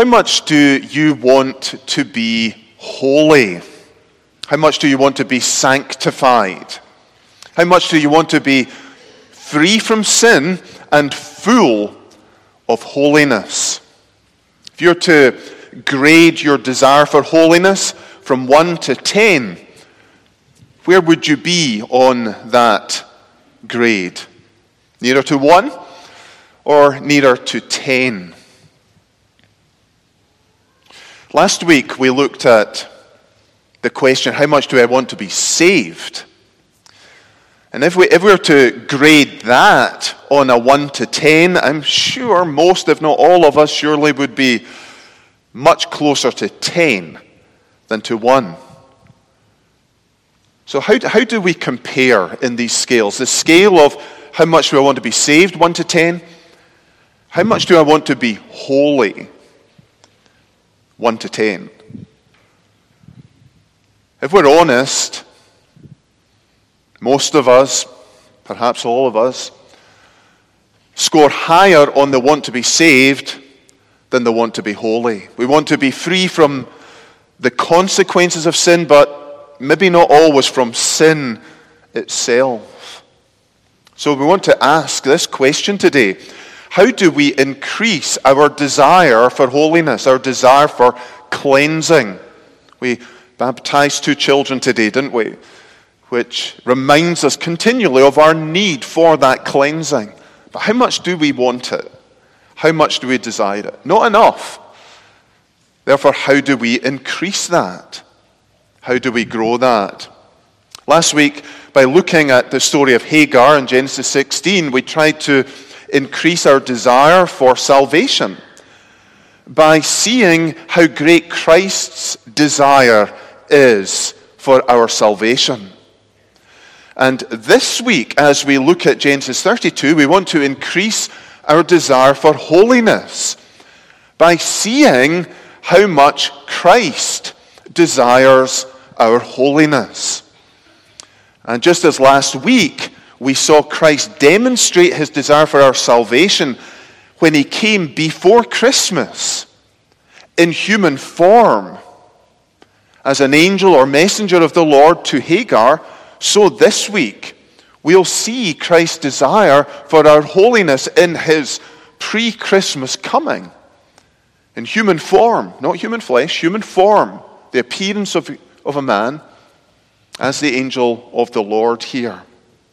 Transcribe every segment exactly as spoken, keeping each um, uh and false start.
How much do you want to be holy? How much do you want to be sanctified? How much do you want to be free from sin and full of holiness? If you're to grade your desire for holiness from one to ten, where would you be on that grade? Nearer to one or nearer to ten? Last week we looked at the question, how much do I want to be saved? And if we, if we were to grade that on a one to ten, I'm sure most, if not all of us, surely would be much closer to ten than to one. So how, how do we compare in these scales? The scale of how much do I want to be saved, one to ten? How much do I want to be holy, one to ten? If we're honest, most of us, perhaps all of us, score higher on the want to be saved than the want to be holy. We want to be free from the consequences of sin, but maybe not always from sin itself. So we want to ask this question today. How do we increase our desire for holiness, our desire for cleansing? We baptized two children today, didn't we? Which reminds us continually of our need for that cleansing. But how much do we want it? How much do we desire it? Not enough. Therefore, how do we increase that? How do we grow that? Last week, by looking at the story of Hagar in Genesis sixteen, we tried to increase our desire for salvation by seeing how great Christ's desire is for our salvation. And this week, as we look at Genesis thirty-two, we want to increase our desire for holiness by seeing how much Christ desires our holiness. And just as last week, we saw Christ demonstrate his desire for our salvation when he came before Christmas in human form as an angel or messenger of the Lord to Hagar, so this week we'll see Christ's desire for our holiness in his pre-Christmas coming. In human form, not human flesh, human form, the appearance of, of a man as the angel of the Lord here.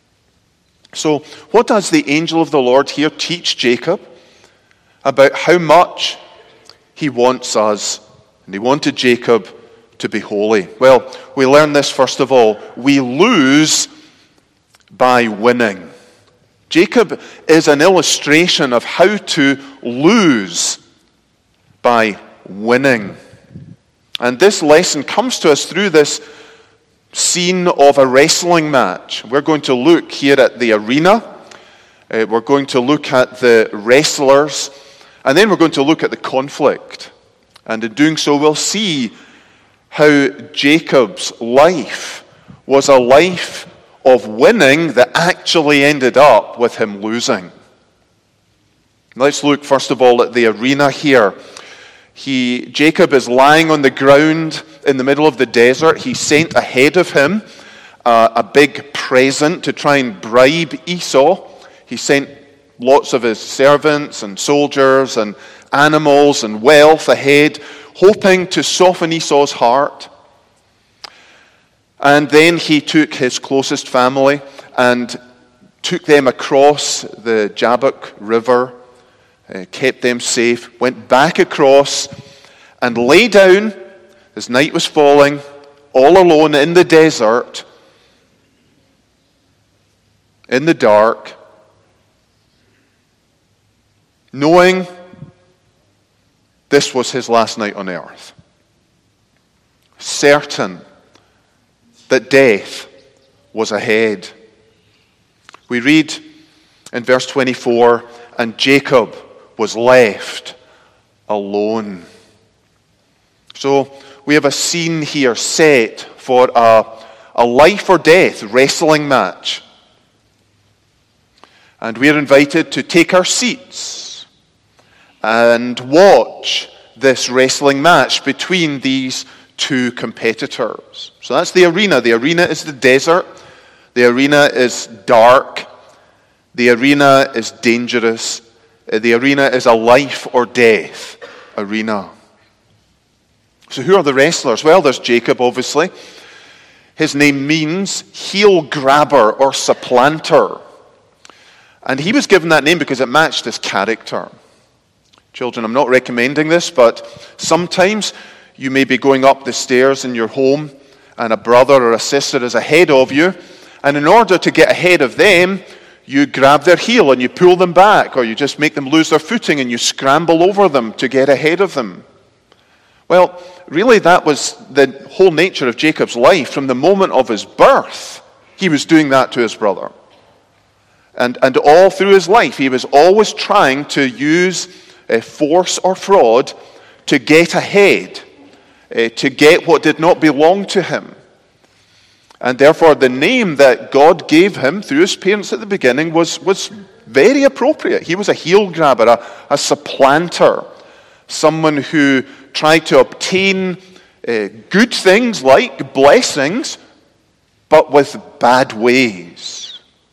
So, what does the angel of the Lord here teach Jacob about how much he wants us, and he wanted Jacob to be holy? Well, we learn this first of all. We lose by winning. Jacob is an illustration of how to lose by winning. And this lesson comes to us through this scene of a wrestling match. We're going to look here at the arena. Uh, we're going to look at the wrestlers. And then we're going to look at the conflict. And in doing so, we'll see how Jacob's life was a life of winning that actually ended up with him losing. Let's look first of all at the arena here. He, Jacob is lying on the ground in the middle of the desert. He sent ahead of him uh, a big present to try and bribe Esau. He sent lots of his servants and soldiers and animals and wealth ahead, hoping to soften Esau's heart. And then he took his closest family and took them across the Jabbok River, uh, kept them safe, went back across and lay down as night was falling, all alone in the desert, in the dark, knowing this was his last night on earth. Certain that death was ahead. We read in verse twenty-four, and Jacob was left alone. So we have a scene here set for a, a life or death wrestling match. And we are invited to take our seats and watch this wrestling match between these two competitors. So that's the arena. The arena is the desert. The arena is dark. The arena is dangerous. The arena is a life or death arena. So who are the wrestlers? Well, there's Jacob, obviously. His name means heel grabber or supplanter. And he was given that name because it matched his character. Children, I'm not recommending this, but sometimes you may be going up the stairs in your home and a brother or a sister is ahead of you. And in order to get ahead of them, you grab their heel and you pull them back, or you just make them lose their footing and you scramble over them to get ahead of them. Well, really that was the whole nature of Jacob's life. From the moment of his birth, he was doing that to his brother. And, and all through his life, he was always trying to use uh, force or fraud to get ahead, uh, to get what did not belong to him. And therefore, the name that God gave him through his parents at the beginning was, was very appropriate. He was a heel grabber, a, a supplanter, someone who tried to obtain uh, good things like blessings, but with bad ways.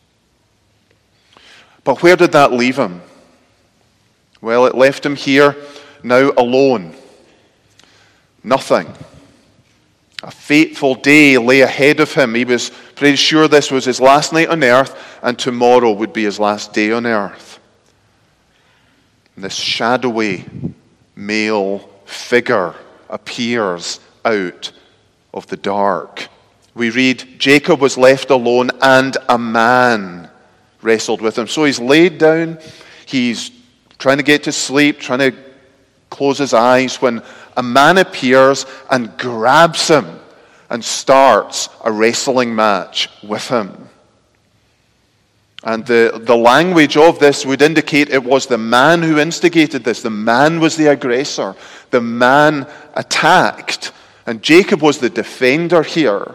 But where did that leave him? Well, it left him here now alone. Nothing. A fateful day lay ahead of him. He was pretty sure this was his last night on earth, and tomorrow would be his last day on earth. And this shadowy male figure appears out of the dark. We read, Jacob was left alone, and a man wrestled with him. So he's laid down, he's trying to get to sleep, trying to close his eyes, when a man appears and grabs him and starts a wrestling match with him. And the, the language of this would indicate it was the man who instigated this. The man was the aggressor. The man attacked. And Jacob was the defender here.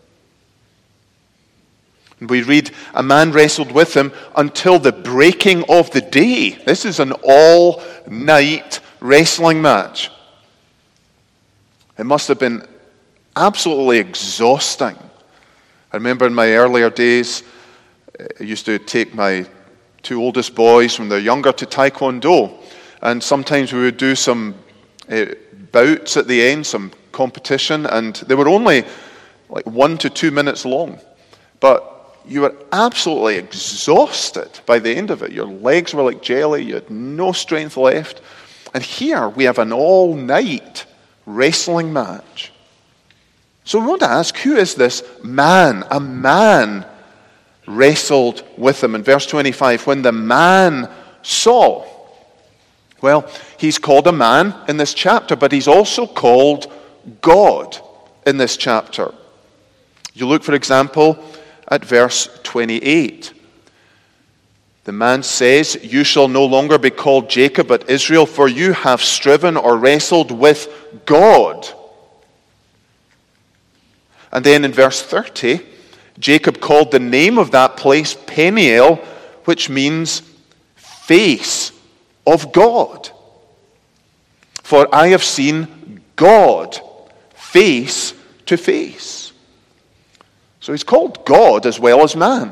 And we read, a man wrestled with him until the breaking of the day. This is an all-night wrestling match. It must have been absolutely exhausting. I remember in my earlier days, I used to take my two oldest boys when they're younger to Taekwondo. And sometimes we would do some uh, bouts at the end, some competition. And they were only like one to two minutes long. But you were absolutely exhausted by the end of it. Your legs were like jelly. You had no strength left. And here we have an all-night wrestling match. So we want to ask, who is this man? A man wrestled with him. In verse twenty-five, when the man saw, well, he's called a man in this chapter, but he's also called God in this chapter. You look, for example, at verse twenty-eight. The man says, you shall no longer be called Jacob, but Israel, for you have striven or wrestled with God. And then in verse thirty, Jacob called the name of that place Peniel, which means face of God. For I have seen God face to face. So he's called God as well as man.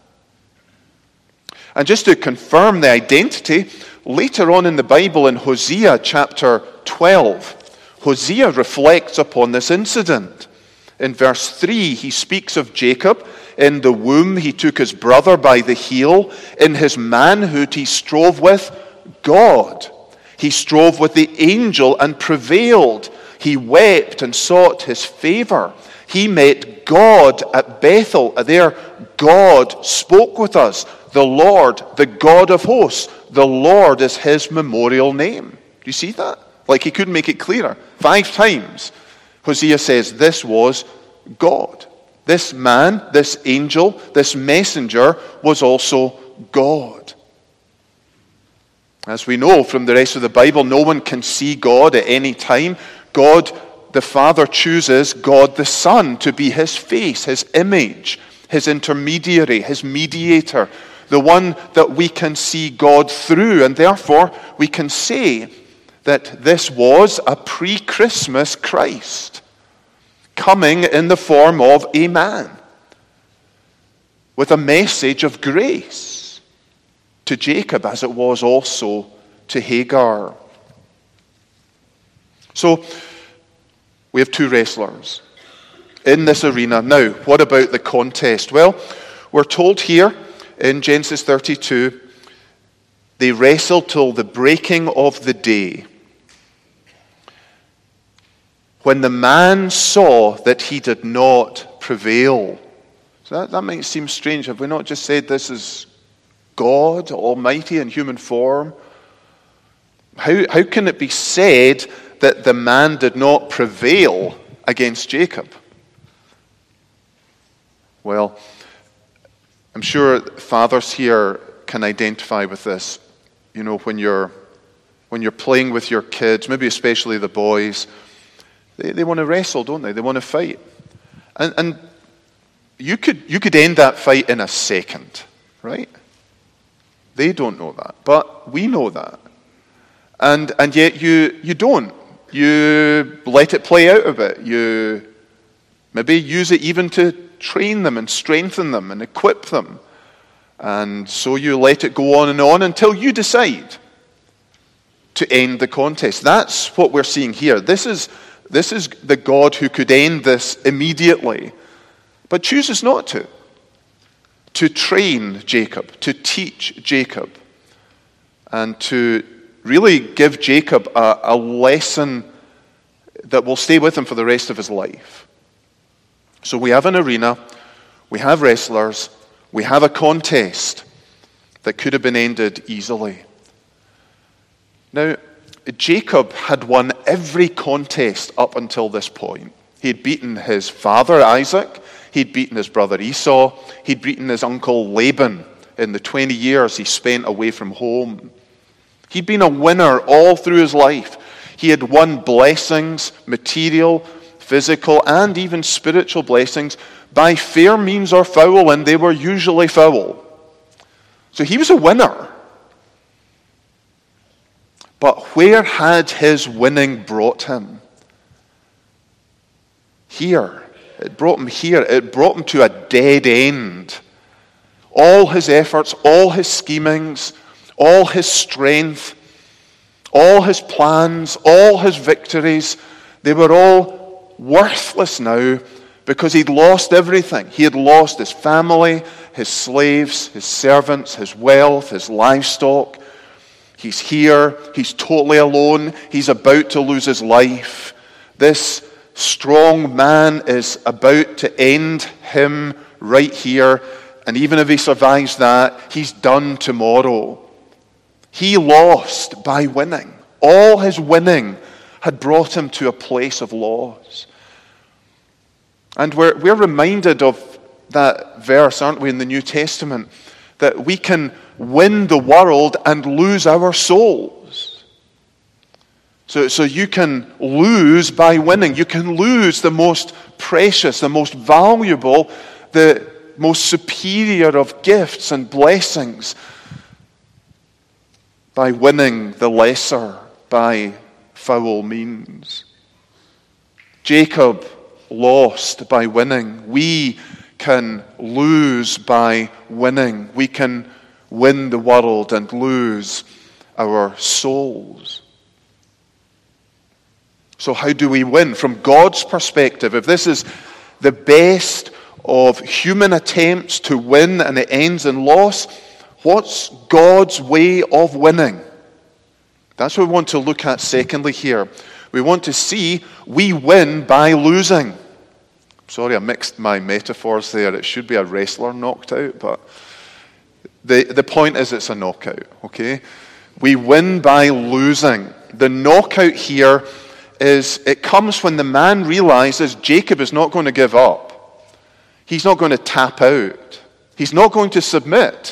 And just to confirm the identity, later on in the Bible in Hosea chapter twelve, Hosea reflects upon this incident. In verse three, he speaks of Jacob. In the womb he took his brother by the heel. In his manhood he strove with God. He strove with the angel and prevailed. He wept and sought his favor. He met God at Bethel. There God spoke with us. The Lord, the God of hosts. The Lord is his memorial name. Do you see that? Like he couldn't make it clearer. Five times Hosea says this was God. This man, this angel, this messenger was also God. As we know from the rest of the Bible, no one can see God at any time. God the Father chooses God the Son to be his face, his image, his intermediary, his mediator, the one that we can see God through. And therefore, we can say that this was a pre-Christmas Christ coming in the form of a man with a message of grace to Jacob, as it was also to Hagar. So, we have two wrestlers in this arena. Now, what about the contest? Well, we're told here in Genesis thirty-two, they wrestled till the breaking of the day. When the man saw that he did not prevail. So that, that might seem strange. Have we not just said this is God Almighty in human form? How, how can it be said that the man did not prevail against Jacob? Well, I'm sure fathers here can identify with this. You know, when you're when you're playing with your kids, maybe especially the boys, they, they want to wrestle, don't they? They want to fight. And and you could you could end that fight in a second, right? They don't know that, but we know that. And and yet you you don't. You let it play out a bit. You maybe use it even to train them and strengthen them and equip them. And so you let it go on and on until you decide to end the contest. That's what we're seeing here. This is, this is the God who could end this immediately, but chooses not to. To train Jacob, to teach Jacob, and to really give Jacob a, a lesson that will stay with him for the rest of his life. So we have an arena, we have wrestlers, we have a contest that could have been ended easily. Now, Jacob had won every contest up until this point. He had beaten his father Isaac, he'd beaten his brother Esau, he'd beaten his uncle Laban in the twenty years he spent away from home. He'd been a winner all through his life. He had won blessings, material, physical, and even spiritual blessings by fair means or foul, and they were usually foul. So he was a winner. But where had his winning brought him? Here. It brought him here. It brought him to a dead end. All his efforts, all his schemings, all his strength, all his plans, all his victories, they were all worthless now because he'd lost everything. He had lost his family, his slaves, his servants, his wealth, his livestock. He's here. He's totally alone. He's about to lose his life. This strong man is about to end him right here. And even if he survives that, he's done tomorrow. He lost by winning. All his winning had brought him to a place of loss. And we're, we're reminded of that verse, aren't we, in the New Testament, that we can win the world and lose our souls. So, so you can lose by winning. You can lose the most precious, the most valuable, the most superior of gifts and blessings by winning the lesser by foul means. Jacob lost by winning. We can lose by winning. We can win the world and lose our souls. So how do we win? From God's perspective, if this is the best of human attempts to win and it ends in loss, what's God's way of winning? That's what we want to look at secondly here. We want to see we win by losing. Sorry, I mixed my metaphors there. It should be a wrestler knocked out, but the, the point is it's a knockout, okay? We win by losing. The knockout here is, it comes when the man realizes Jacob is not going to give up. He's not going to tap out. He's not going to submit.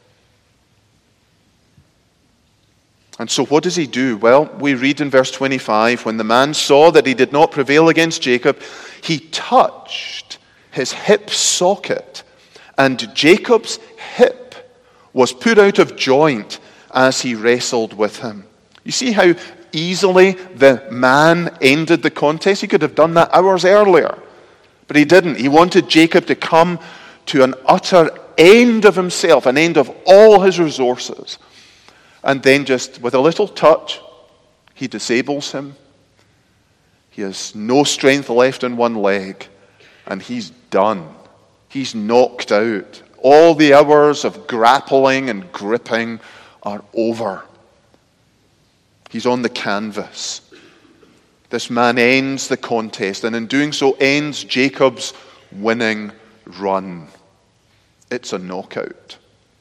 And so what does he do? Well, we read in verse twenty-five, when the man saw that he did not prevail against Jacob, he touched his hip socket, and Jacob's hip was put out of joint as he wrestled with him. You see how easily the man ended the contest? He could have done that hours earlier, but he didn't. He wanted Jacob to come to an utter end of himself, an end of all his resources. And then just with a little touch, he disables him. He has no strength left in one leg, and he's done. He's knocked out. All the hours of grappling and gripping are over. He's on the canvas. This man ends the contest, and in doing so ends Jacob's winning run. It's a knockout.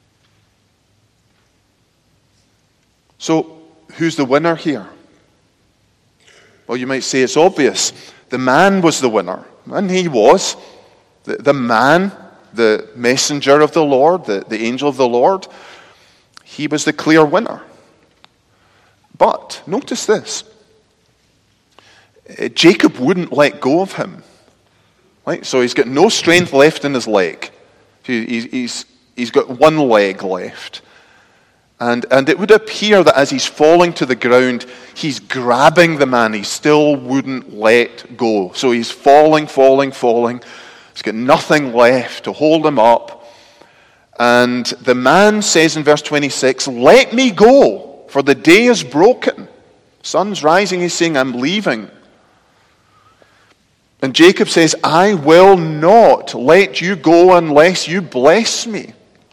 So, who's the winner here? Well, you might say it's obvious. The man was the winner, and he was. The, the man, the messenger of the Lord, the, the angel of the Lord, he was the clear winner. But, notice this. Jacob wouldn't let go of him. Right? So he's got no strength left in his leg. He's, he's, he's got one leg left. And, and it would appear that as he's falling to the ground, he's grabbing the man. He still wouldn't let go. So he's falling, falling, falling. He's got nothing left to hold him up. And the man says in verse twenty-six, "Let me go, for the day is broken. Sun's rising." He's saying, "I'm leaving." And Jacob says, "I will not let you go unless you bless me."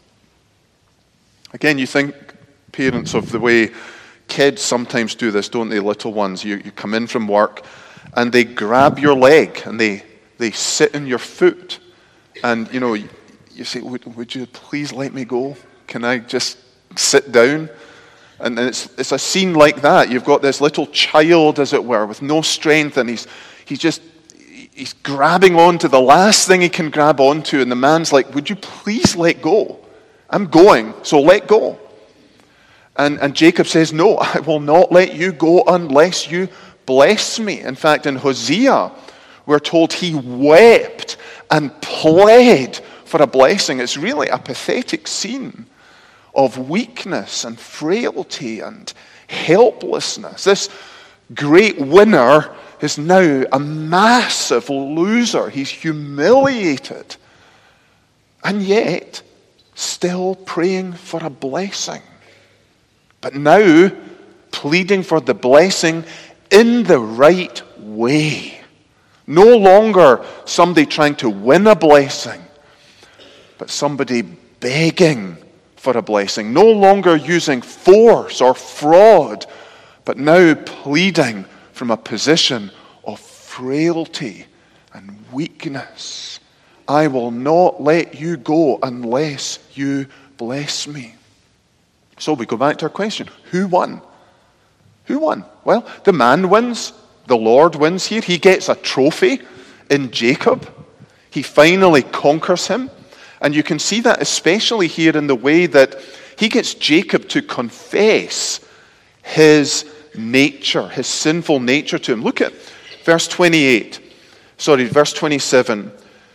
Again, you think, parents, of the way kids sometimes do this, don't they, little ones? You, you come in from work and they grab your leg and they, they sit in your foot. And, you know, you, you say, would, would you please let me go? Can I just sit down? And, and it's, it's a scene like that. You've got this little child, as it were, with no strength, and he's, he's just, he's grabbing onto the last thing he can grab onto, and the man's like, would you please let go? I'm going, so let go. And, and Jacob says, no, I will not let you go unless you bless me. In fact, in Hosea, we're told he wept and pled for a blessing. It's really a pathetic scene of weakness and frailty and helplessness. This great winner is now a massive loser. He's humiliated. And yet, still praying for a blessing. But now, pleading for the blessing in the right way. No longer somebody trying to win a blessing, but somebody begging for a blessing. No longer using force or fraud, but now pleading from a position of frailty and weakness. I will not let you go unless you bless me. So we go back to our question. Who won? Who won? Well, the man wins. The Lord wins here. He gets a trophy in Jacob. He finally conquers him. And you can see that especially here in the way that he gets Jacob to confess his nature, his sinful nature to him. Look at verse twenty-eight. Sorry, verse twenty-seven.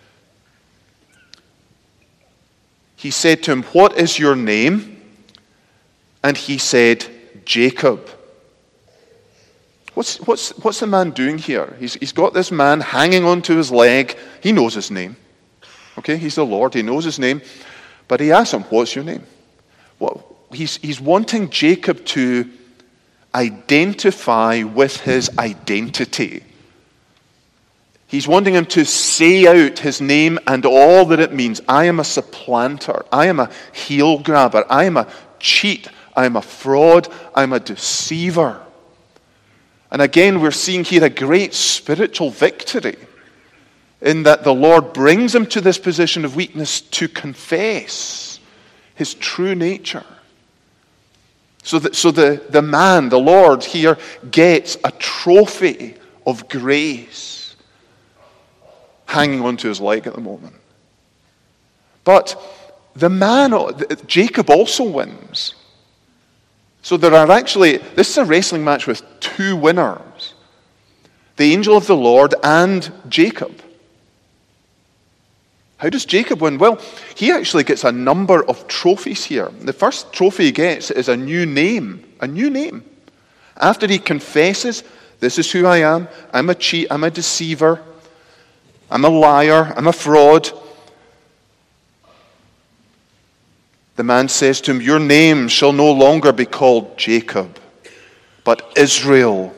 He said to him, "What is your name?" And he said, "Jacob." What's, what's, what's the man doing here? He's, he's got this man hanging onto his leg. He knows his name. Okay, he's the Lord. He knows his name. But he asks him, "What's your name?" Well, he's, he's wanting Jacob to identify with his identity. He's wanting him to say out his name and all that it means. I am a supplanter. I am a heel grabber. I am a cheat. I am a fraud. I am a deceiver. And again, we're seeing here a great spiritual victory in that the Lord brings him to this position of weakness to confess his true nature. So, that, so the, the man, the Lord here, gets a trophy of grace hanging onto his leg at the moment. But the man, Jacob also wins. So there are actually, this is a wrestling match with two winners. The angel of the Lord and Jacob. How does Jacob win? Well, he actually gets a number of trophies here. The first trophy he gets is a new name. A new name. After he confesses, this is who I am, I'm a cheat, I'm a deceiver, I'm a liar, I'm a fraud, the man says to him, your name shall no longer be called Jacob, but Israel.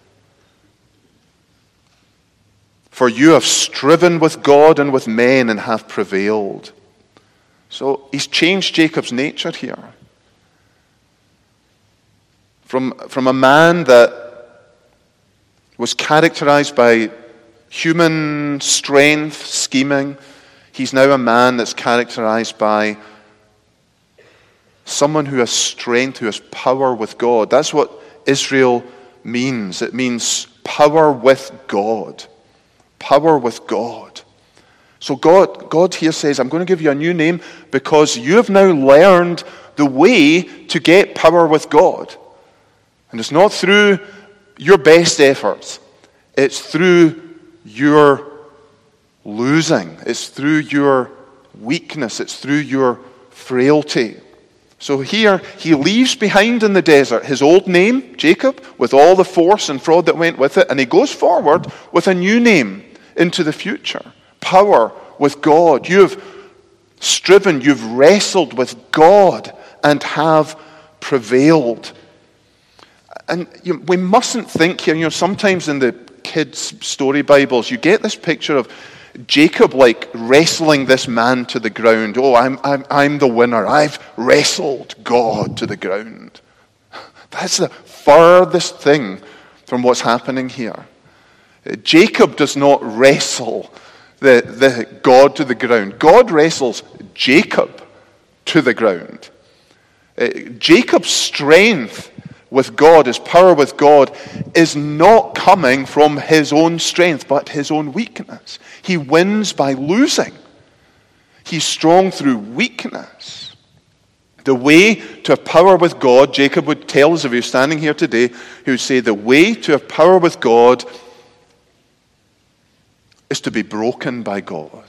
For you have striven with God and with men and have prevailed. So he's changed Jacob's nature here. From, from a man that was characterized by human strength, scheming, he's now a man that's characterized by someone who has strength, who has power with God. That's what Israel means. It means power with God. Power with God. So God, God here says, I'm going to give you a new name because you have now learned the way to get power with God. And it's not through your best efforts. It's through your losing. It's through your weakness. It's through your frailty. So here, he leaves behind in the desert his old name, Jacob, with all the force and fraud that went with it, and he goes forward with a new name into the future. Power with God. You've striven, you've wrestled with God and have prevailed. And you know, we mustn't think here, you know, sometimes in the kids' story Bibles, you get this picture of Jacob like wrestling this man to the ground. Oh, I'm, I'm, I'm the winner. I've wrestled God to the ground. That's the furthest thing from what's happening here. Jacob does not wrestle the, the God to the ground. God wrestles Jacob to the ground. Uh, Jacob's strength with God, his power with God, is not coming from his own strength, but his own weakness. He wins by losing. He's strong through weakness. The way to have power with God, Jacob would tell us if he was standing here today, he would say the way to have power with God is to be broken by God.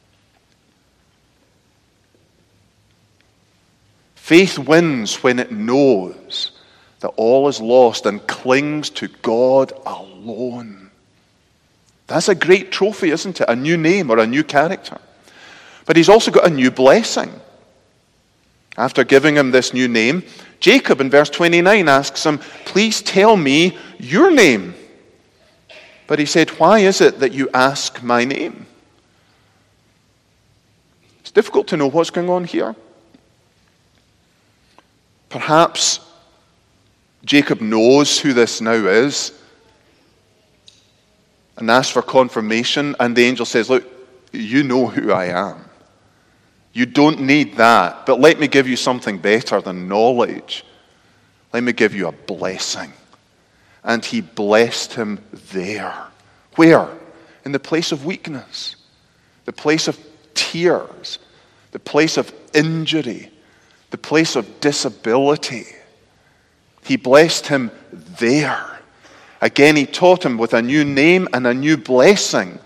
Faith wins when it knows that all is lost and clings to God alone. That's a great trophy, isn't it? A new name or a new character. But he's also got a new blessing. After giving him this new name, Jacob in verse twenty-nine asks him, please tell me your name. But he said, why is it that you ask my name? It's difficult to know what's going on here. Perhaps Jacob knows who this now is and asks for confirmation, and the angel says, look, you know who I am. You don't need that, but let me give you something better than knowledge. Let me give you a blessing. And he blessed him there. Where? In the place of weakness, the place of tears, the place of injury, the place of disability. He blessed him there. Again, he taught him with a new name and a new blessing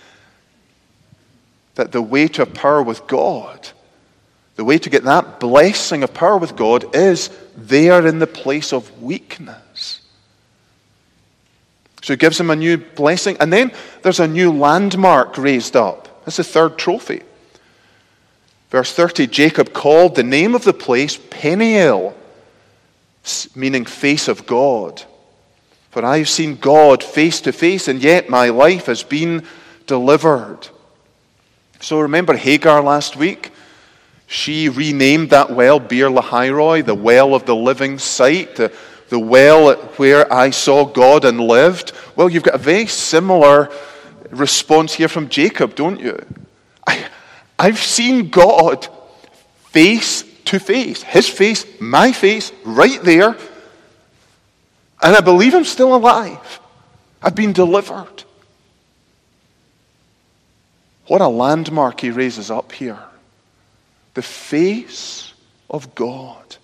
that the way to have power with God, the way to get that blessing of power with God is there in the place of weakness. So he gives him a new blessing, and then there's a new landmark raised up. That's the third trophy. Verse thirty, Jacob called the name of the place Peniel, meaning face of God. For I have seen God face to face, and yet my life has been delivered. So remember Hagar last week? She renamed that well Beer Lahairoi, the well of the living sight, the, the well where I saw God and lived. Well, you've got a very similar response here from Jacob, don't you? I, I've seen God face to face. His face, my face, right there. And I believe I'm still alive. I've been delivered. What a landmark he raises up here. The face of God.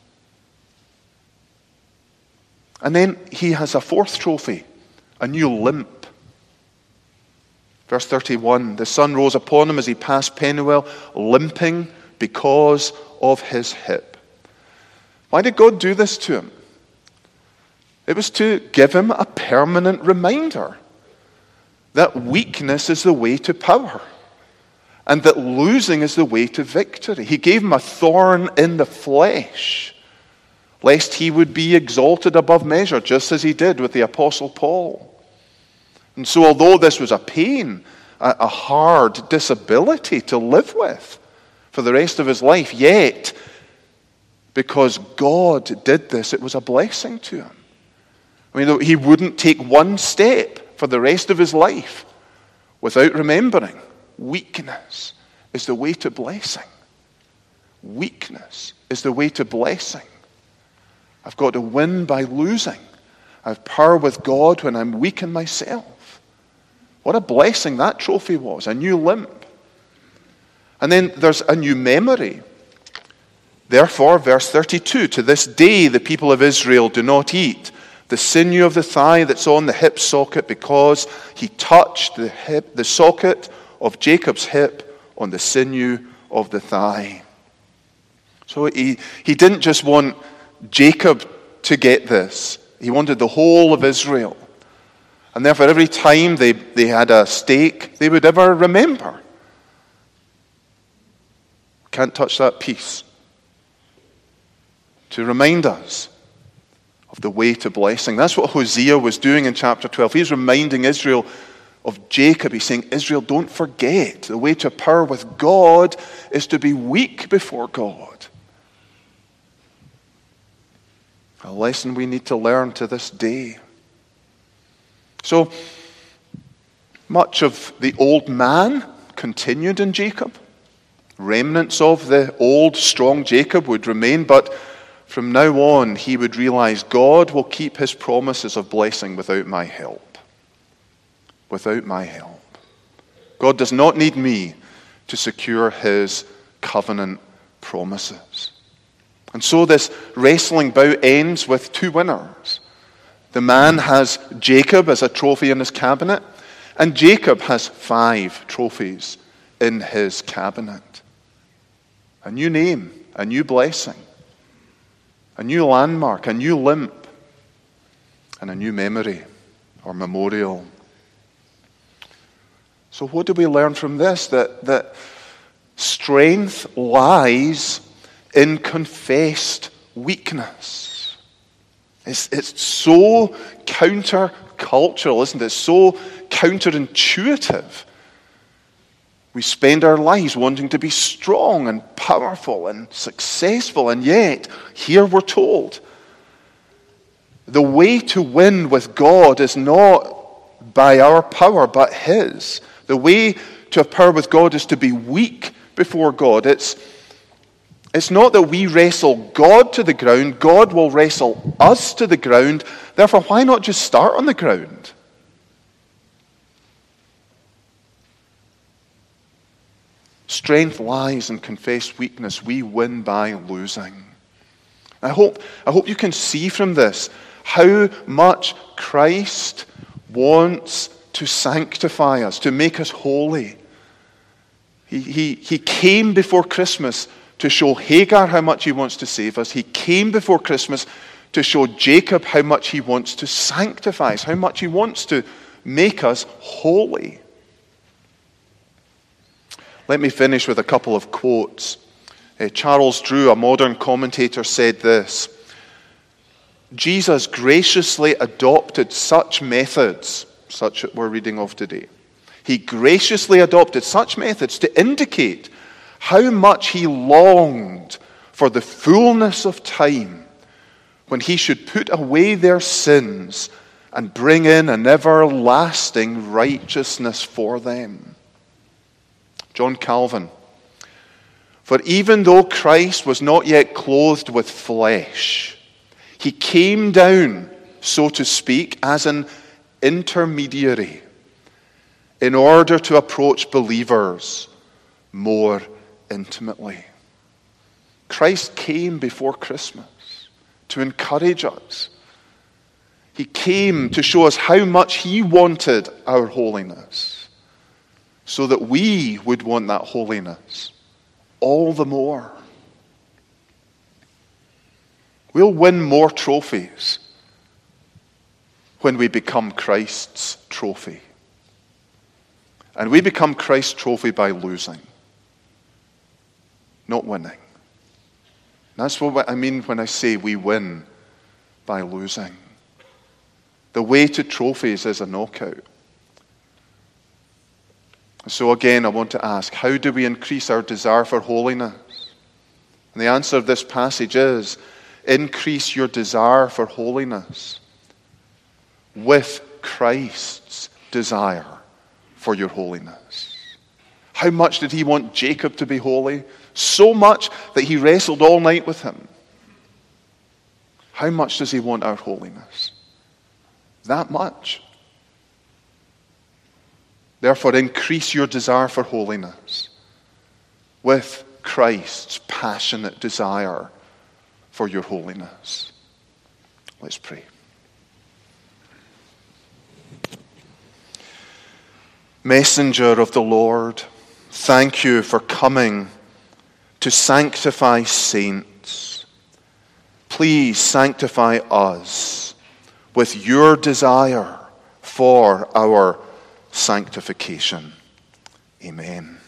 And then he has a fourth trophy, a new limp. Verse thirty-one, the sun rose upon him as he passed Penuel, limping because of his hip. Why did God do this to him? It was to give him a permanent reminder that weakness is the way to power, and that losing is the way to victory. He gave him a thorn in the flesh, lest he would be exalted above measure, just as he did with the Apostle Paul. And so although this was a pain, a, a hard disability to live with for the rest of his life, yet, because God did this, it was a blessing to him. I mean, he wouldn't take one step for the rest of his life without remembering weakness is the way to blessing. Weakness is the way to blessing. I've got to win by losing. I have power with God when I'm weak in myself. What a blessing that trophy was, a new limb. And then there's a new memory. Therefore, verse thirty-two, to this day the people of Israel do not eat the sinew of the thigh that's on the hip socket, because he touched the hip, the socket of Jacob's hip on the sinew of the thigh. So he, he didn't just want Jacob to get this. He wanted the whole of Israel. And therefore every time they, they had a steak, they would ever remember. Can't touch that piece. To remind us of the way to blessing. That's what Hosea was doing in chapter twelve. He's reminding Israel of Jacob. He's saying, Israel, don't forget, the way to power with God is to be weak before God. A lesson we need to learn to this day. So, much of the old man continued in Jacob. Remnants of the old, strong Jacob would remain, but from now on, he would realize God will keep his promises of blessing without my help. Without my help. God does not need me to secure his covenant promises. And so this wrestling bout ends with two winners. The man has Jacob as a trophy in his cabinet, and Jacob has five trophies in his cabinet. A new name, a new blessing, a new landmark, a new limp, and a new memory or memorial. So what do we learn from this? That, that strength lies in confessed weakness. It's, it's so counter-cultural, isn't it? It's so counterintuitive. We spend our lives wanting to be strong and powerful and successful, and yet, here we're told, the way to win with God is not by our power, but his. The way to have power with God is to be weak before God. It's, it's not that we wrestle God to the ground. God will wrestle us to the ground. Therefore, why not just start on the ground? Strength lies in confessed weakness. We win by losing. I hope, I hope you can see from this how much Christ wants to sanctify us, to make us holy. He, he, he came before Christmas to show Hagar how much he wants to save us. He came before Christmas to show Jacob how much he wants to sanctify us, how much he wants to make us holy. Let me finish with a couple of quotes. Uh, Charles Drew, a modern commentator, said this: Jesus graciously adopted such methods, such that we're reading of today. He graciously adopted such methods to indicate how much he longed for the fullness of time when he should put away their sins and bring in an everlasting righteousness for them. John Calvin: for even though Christ was not yet clothed with flesh, he came down, so to speak, as an intermediary in order to approach believers more intimately. Christ came before Christmas to encourage us. He came to show us how much he wanted our holiness, so that we would want that holiness all the more. We'll win more trophies when we become Christ's trophy. And we become Christ's trophy by losing, not winning. That's what I mean when I say we win by losing. The way to trophies is a knockout. So again, I want to ask, how do we increase our desire for holiness? And the answer of this passage is, increase your desire for holiness with Christ's desire for your holiness. How much did he want Jacob to be holy? So much that he wrestled all night with him. How much does he want our holiness? That much. Therefore, increase your desire for holiness with Christ's passionate desire for your holiness. Let's pray. Messenger of the Lord, thank you for coming to sanctify saints. Please sanctify us with your desire for our sanctification. Amen.